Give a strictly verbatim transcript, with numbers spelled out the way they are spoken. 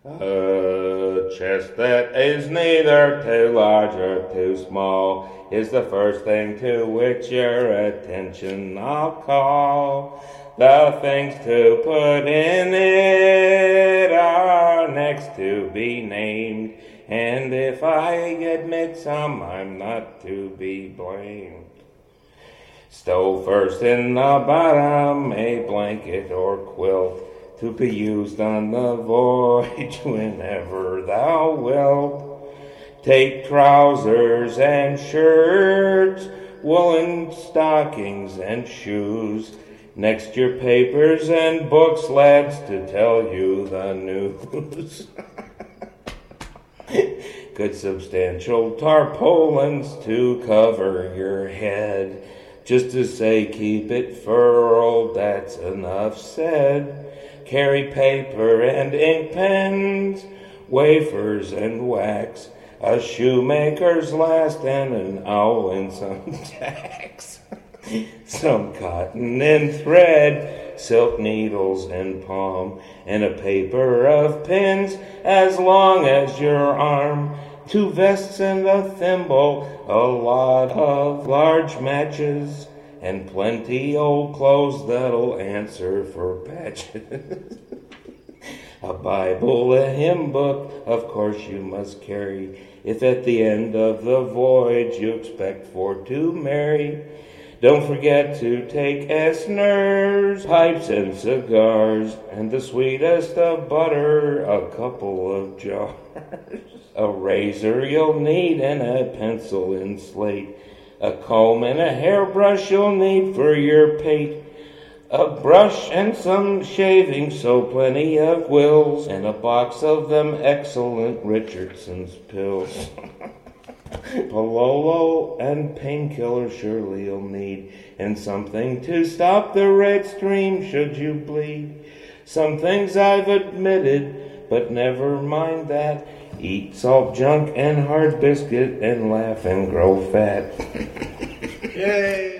A chest that is neither too large or too small is the first thing to which your attention I'll call. The things to put in it are next to be named, and if I admit some, I'm not to be blamed. Stow first in the bottom a blanket or quilt, to be used on the voyage whenever thou wilt. Take trousers and shirts, woolen stockings and shoes, next your papers and books, lads, to tell you the news. Good substantial tarpaulins to cover your head, just to say keep it furled, that's enough said. Carry paper and ink pens, wafers and wax, a shoemaker's last and an owl and some tacks. Some cotton and thread, silk needles and palm, and a paper of pins as long as your arm. Two vests and a thimble, a lot of large matches, and plenty old clothes that'll answer for patches. A Bible, a hymn book, of course you must carry, if at the end of the voyage you expect for to marry. Don't forget to take Esner's pipes and cigars, and the sweetest of butter, a couple of jars. A razor you'll need, and a pencil and slate, a comb and a hairbrush you'll need for your pate, a brush and some shaving, so plenty of quills, and a box of them excellent Richardson's pills. Palolo and painkiller surely you'll need, and something to stop the red stream should you bleed. Some things I've admitted, but never mind that. Eat salt junk and hard biscuit and laugh and grow fat. Yay!